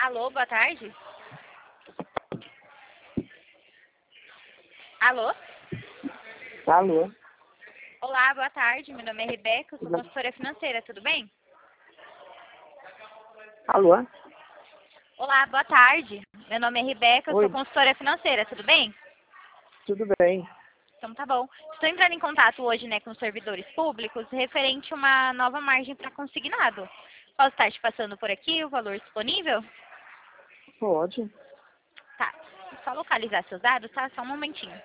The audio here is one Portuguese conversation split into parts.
Alô, boa tarde. Alô? Alô? Olá, boa tarde. Meu nome é Rebeca, eu sou consultora financeira, tudo bem? Alô? Olá, boa tarde. Meu nome é Rebeca, eu Oi, sou consultora financeira, tudo bem? tudo bem? Então tá bom. Estou entrando em contato hoje, com os servidores públicos referente a uma nova margem para consignado. Posso estar te passando por aqui o valor disponível? Pode. Tá. Só localizar seus dados, tá? Só um momentinho.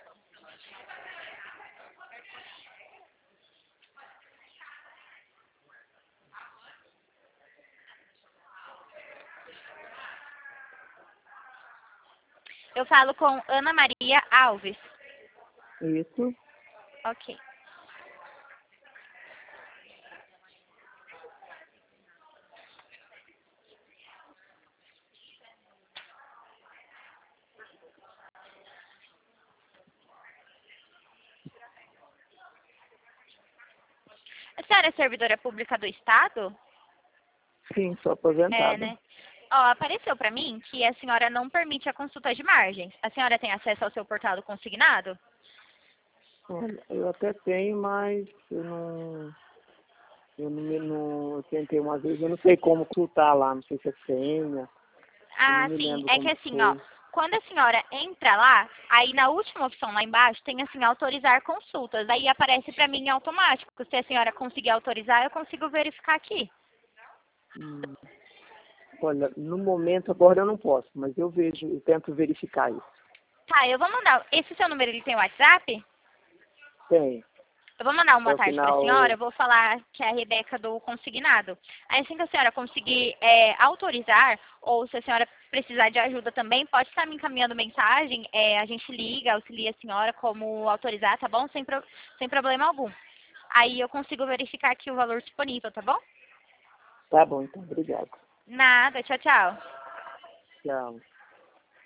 Eu falo com Ana Maria Alves. Isso. Ok. A senhora é servidora pública do Estado? Sim, sou É, aposentada. né? Ó, apareceu para mim que a senhora não permite a consulta de margens. A senhora tem acesso ao seu portal do consignado? Olha, eu até tenho, mas eu tentei uma vez, eu não sei como consultar lá, não sei se é senha, eu não Ah, me sim. lembro É que como assim, ó, foi. quando a senhora entra lá, aí na última opção lá embaixo tem assim, autorizar consultas. Aí aparece para mim em automático. Se a senhora conseguir autorizar, eu consigo verificar aqui. Hum, Olha, no momento agora eu não posso, mas eu tento verificar isso. Tá, eu vou mandar. Esse seu número ele tem WhatsApp? Tem. Eu vou mandar uma É boa o tarde para a senhora, final. eu vou falar que é a Rebeca do consignado. Aí assim que a senhora conseguir autorizar, ou se a senhora precisar de ajuda também, pode estar me encaminhando mensagem, a gente liga, auxilia a senhora como autorizar, tá bom? Sem problema algum. Aí eu consigo verificar aqui o valor disponível, tá bom? Tá bom, então, obrigado. Nada, tchau, tchau. Tchau.